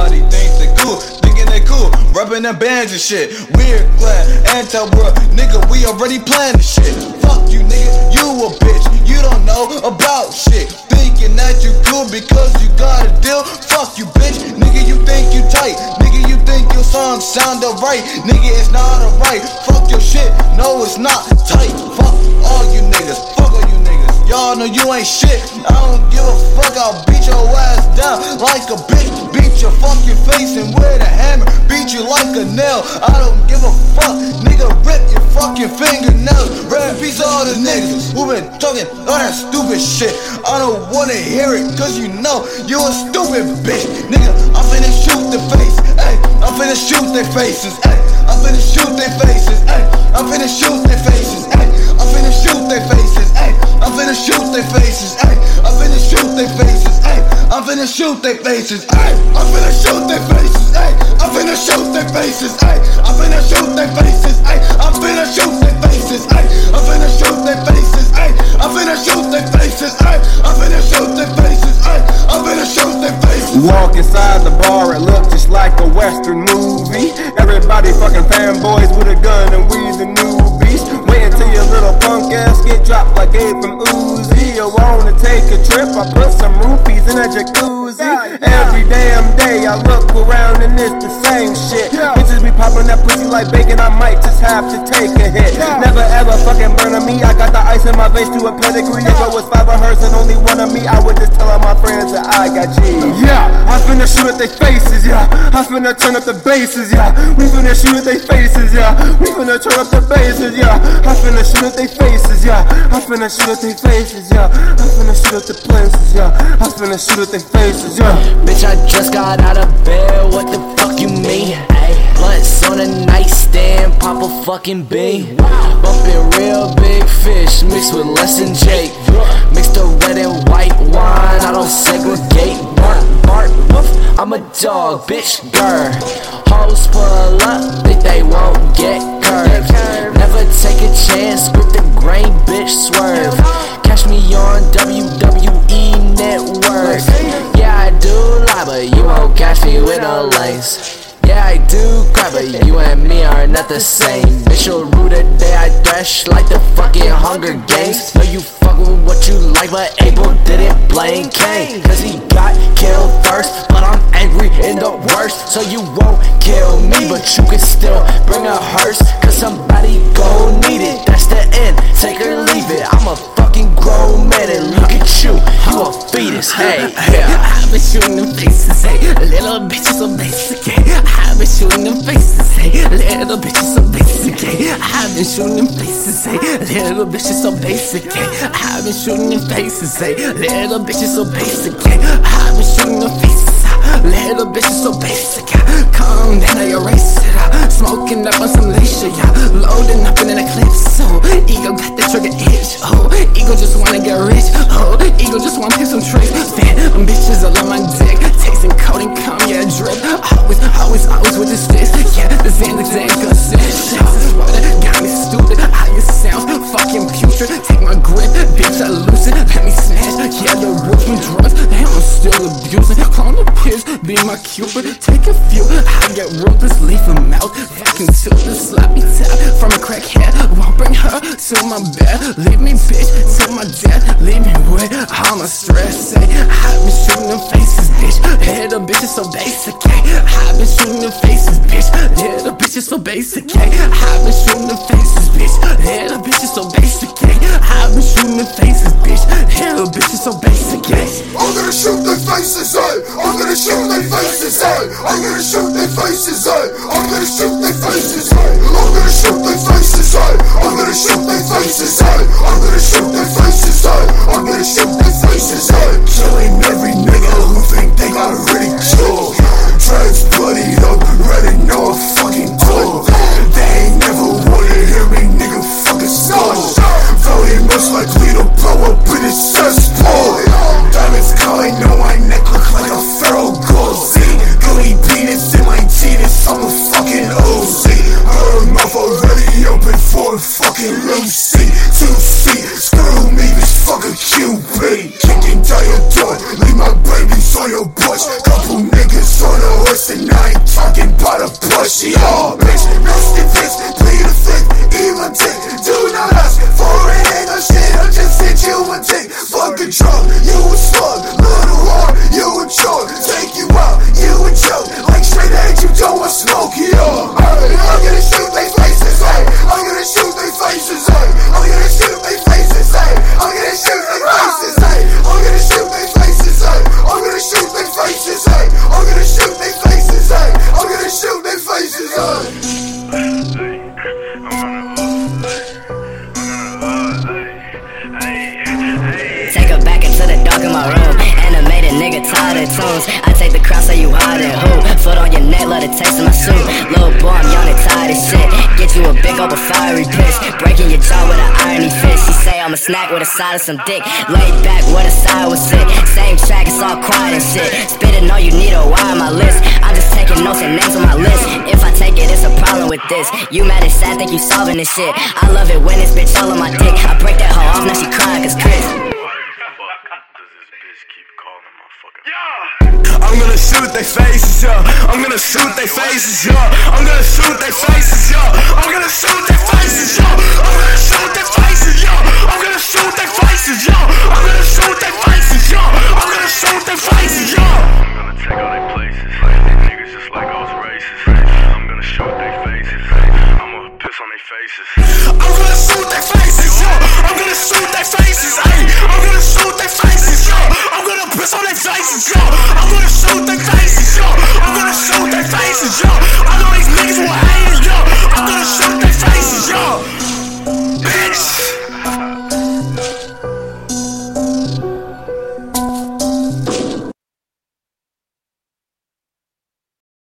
Everybody thinks they cool, thinking they cool, rubbing them bands and shit. Weird clan, anti-world, nigga, we already planned the shit. Fuck you, nigga, you a bitch, you don't know about shit. Thinking that you cool because you got a deal. Fuck you, bitch, nigga, you think you tight, nigga, you think your song sound alright, nigga, it's not alright. Fuck your shit, no, it's not tight. Fuck all you niggas, fuck all you niggas. Y'all know you ain't shit, I don't give a fuck, I'll beat your ass down like a bitch. Beat your fucking face and with a hammer, beat you like a nail. I don't give a fuck, nigga, rip your fucking fingernails. Rest in peace all the niggas who been talking all that stupid shit. I don't wanna hear it, cause you know you a stupid bitch. Nigga, I'm finna shoot the face, ayy, I'm finna shoot their faces, ayy, I'm finna shoot their faces, ayy, I'm finna shoot their faces, ayy, I'm finna shoot their faces, ayy, I'm finna shoot their faces, ayy, I'm finna shoot their faces, ayy, I'm finna shoot their faces, ayy, I'm finna shoot their faces, ayy, I'm finna shoot their faces, ayy, I'm finna shoot their faces, ayy, I'm finna shoot their faces, ayy, I'm finna shoot their faces, ayy, I'm finna shoot their faces, ayy, I'm finna shoot their faces, ayy, I'm finna shoot their faces. Walk inside the bar, it looked just like a western movie. Everybody fucking fanboys with a gun and we the newbies. Wait until your little punk ass get dropped like Abe from Uzi. You wanna take a trip, I put some rupees in a jacuzzi. Every damn day I look around and it's the same shit. Bitches be popping that pussy like bacon, I might just have to take a hit. Never ever fucking burn on me, I got the ice in my veins to a pedigree. If it was 5 of hers and only one of me, I would just tell all my friends that I got G. Yeah, I finna shoot at their faces, yeah. I finna turn up the basses, yeah. We finna shoot at their faces, yeah. We finna turn up the basses, yeah. I finna shoot at their faces, yeah. I finna shoot at their faces, yeah. I finna shoot at the places, yeah. I finna shoot at their faces, yeah. Bitch, I just got out of bed, what the fuck you mean? Blunts on a nightstand, pop a fucking bean. Bumpin' real big fish, mixed with less than Jake. Mix the red and white wine, I don't segregate. Bark, woof, I'm a dog, bitch, grr. Hoes pull up, think they won't get curved. Never take a chance, grip the grain, bitch, swerve. Catch me on WWE Network. Yeah, I do lie, but you won't catch me with no lanes. Yeah, I do cry, but you and me are not the same. Bitch, you'll rue the day I thrash like the fucking Hunger Games. Know you fuck with what you like, but Abel didn't blame Cain. Cause he got killed first, but I'm angry in the worst. So you won't kill me, but you can still bring a hearse. Cause somebody gon' need it, that's the end, take or leave it. I'm a fucking grown man and look at you, you a fetus, hey, yeah. I've been shooting them faces, hey, little bitches so basic, hey. I've been shooting them faces, hey, little bitches so basic, hey. I've been shooting them faces, hey, little bitches so basic, hey. I've been shooting them faces, hey, little bitches so basic, hey. I've been shooting them faces, little bitches so basic. Calm down, I erase it. Smoking up on some leisure, yeah. Loading up in an eclipse, so ego got the trigger itch. Oh, ego just wanna get rich. Oh, ego just wanna hit some tricks. Fan bitches all on my dick, tasting cold and calm, yeah, drip. Always with the sticks, yeah. The Xanax ain't consist. This is what got me stupid. How you sound, fucking putrid. Take my grip, bitch, I lose it. Let me smash, yeah, the roof and drugs. Damn, I'm still abusing. Clone the piss, be my cupid. Take a few, I get ruthless, leave them out. Fucking to the sloppy tap from a crackhead. Won't bring her to my bed. Leave me, bitch, to my death. Leave me with all my stress. Say, I've been shooting them faces, bitch. Little bitches so basic, I've been shooting them faces, bitch. Little bitches so basic, I've been shooting them faces, bitch. Little bitches so basic, I've been shooting them faces, bitch. Little bitches so basic, I'm gonna shoot their faces, I'm gonna shoot their faces, I'm gonna shoot their faces, I'm gonna shoot their faces, I'm gonna shoot their faces, I'm gonna shoot their faces, I'm gonna shoot their faces, I'm gonna shoot their faces, killing every nigga who think they got ridicule. Dreads bloodied up, ready, know a fucking tool. They ain't never wanna hear me, nigga, fucking stars. Very much likely to blow up in a cesspool. Diamonds calling, know my neck look like a feral gozy. Gully penis in my genus, I'm a fucking OZ. Her mouth already open for a fucking Lucy. 2 feet, screw me, this fucking QB. Kicking down your door, leave my babies on your bush. Couple niggas on the horse. listen, I ain't talking about a pussy. Oh, bitch, rest in peace, plead the fifth, even dick. Do not ask for it, ain't no shit, I'll just hit you a dick. Fucking drunk, you a slug, little whore, you a joke. Take you out, you a joke, like straight edge, you don't want smoke, yo. I'm gonna shoot they faces, hey, I'm gonna shoot they faces, hey, I'm gonna shoot they faces, hey, I'm gonna shoot they faces, hey, I'm gonna shoot they faces, hey, I'm gonna shoot they faces, hey, I'm gonna shoot they faces, hey, I'm gonna shoot they faces, hey. Take her back into the dark in my room. Animated nigga tired of tunes. I take the crown, so you hide it. Who? Foot on your neck, love the taste of my suit. Little boy, I'm young and tired of shit. Get you a big old fiery piss. Breaking your jaw with an irony fist. She say I'm a snack with a side of some dick. Laid back with a side was sick. Same track, it's all quiet and shit. Spitting all you need a wire on my list. I'm just taking notes and names on my list. If I take it, it's a problem with this. You mad and sad, think you solving this shit. I love it when this bitch all on my dick. I break that hoe off, now she crying cause Chris. I'm gonna shoot their faces, yo. I'm gonna shoot their faces, yo. I'm gonna shoot their faces, yo. I'm gonna shoot their